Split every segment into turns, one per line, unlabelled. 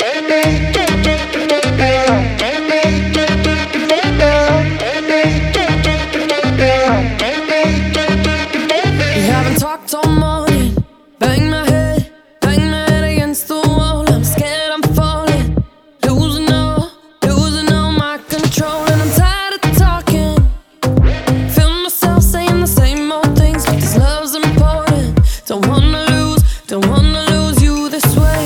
We haven't talked all morning. Bang my head against the wall. I'm scared I'm falling, losing all my control. And I'm tired of talking. Feel myself saying the same old things, but this love's important. Don't wanna lose you this way.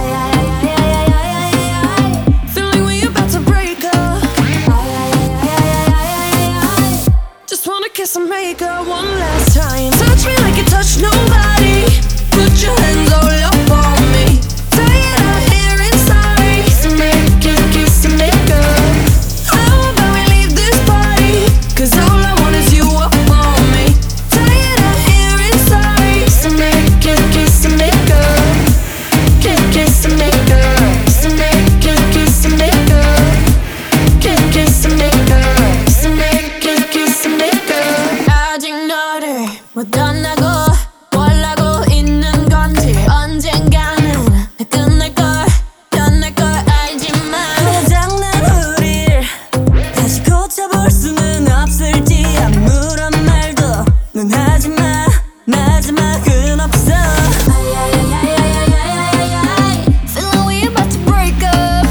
Feeling we about to break up. Just wanna kiss and make up one last time. Touch me like you touch nobody. Put your hands all up on me. Tired of hearing sorry. Kiss and make up. How about we leave this party? 'Cause all I want is you up on me. Tired of hearing sorry. Kiss and make up. Kiss and make up. Kiss and make up. Kiss and make up. Kiss and make up. 아직 너를 못 떠나고 뭘 하고 있는 건지 언젠가는 끝날걸 알지만
고장난 우릴 다시 고쳐볼 수는 없을지 아무런 말도 넌 하지마 마지막은 없어.
Feeling we about to break up.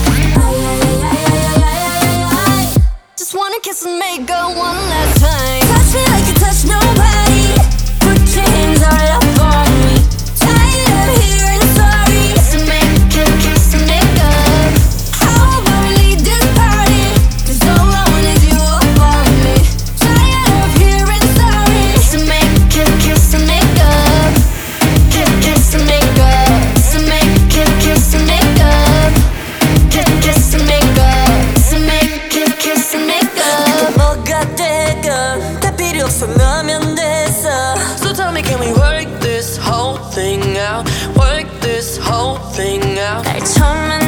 Just wanna kiss and make up one last time.
Touch me like you touch nobody. Put your hands all up on me. Tired of hearing sorry.
Kiss and make up.
How about we leave this party?
'Cause all I want is you up on me.
Tired of hearing sorry.
Kiss and make up. Kiss and make up. Kiss and make up. Kiss and make up. Kiss and make up. Kiss and make up.
뭐가 되건 다 필요 없어 너면 됐어.
So tell me, can we work this whole thing out? Work this whole thing out.
날 처음